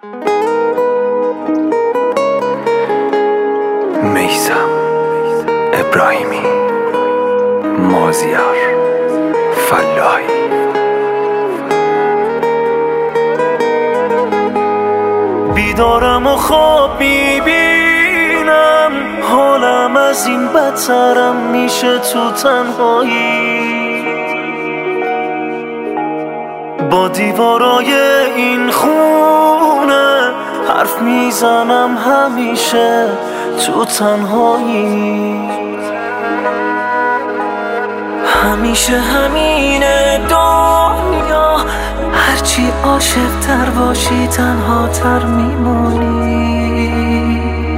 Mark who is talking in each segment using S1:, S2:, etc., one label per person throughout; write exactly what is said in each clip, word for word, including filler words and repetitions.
S1: میثم ابراهیمی، مازیار فلاحی.
S2: بیدارم و خواب میبینم، حالم از این بدترم میشه تو تنهایی. با دیوارای این خونه حرف میزنم همیشه تو تنهایی. همیشه همینه دنیا، هرچی عاشق تر باشی تنها تر میمونی.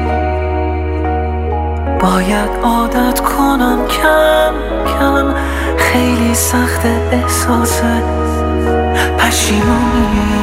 S2: باید عادت کنم کم کم، خیلی سخت احساس پشیمونی.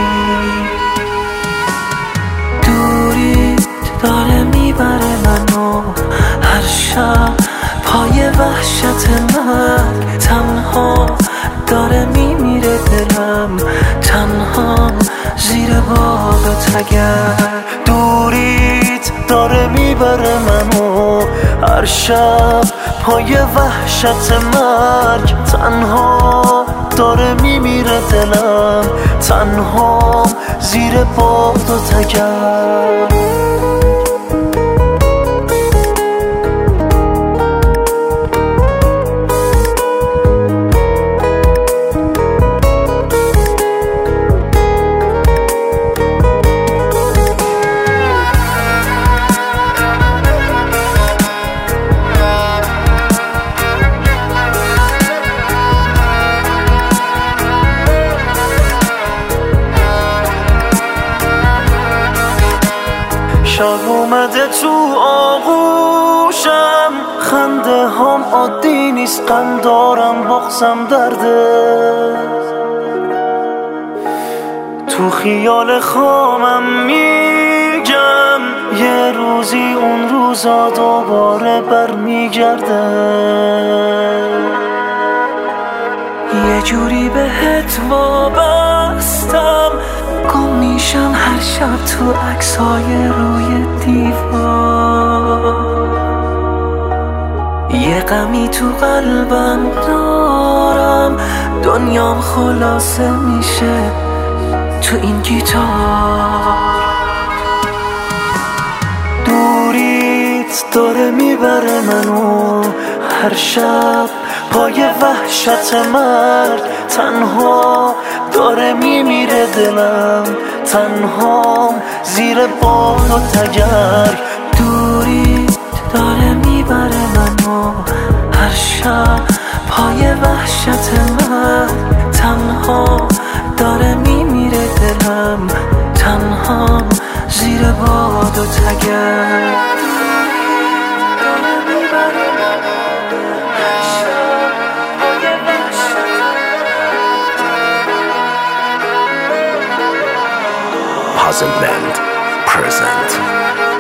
S2: دوری داره میبره منو هر شب پای وحشت مرگ. تنها داره میمیره دلم، تنها زیر باد تگر. دوریت داره میبره منو هر شب پای وحشت مرگ. تنها داره میمیره دلم، تنها زیر باد و تگر. شب اومده تو آغوشم، خنده هم عادی نیست، غم دارم بغزم درده. تو خیال خامم میگم یه روزی اون روزا دوباره برمیگرده. یه جوری بهت وابستم، گم میشم هر شب تو عکسای روی دیوار. یه غمی تو قلبم دارم، دنیام خلاصه میشه تو این گیتار. دوریت داره میبره منو هر شب پای وحشت مرگ. تنها داره میمیره دلم، تنها زیر باد و تگر. دوریت داره میبره منو هر شب پای وحشت مرگ. تنها داره میمیره دلم، تنها زیر باد و تگر.
S1: Puzzle Band present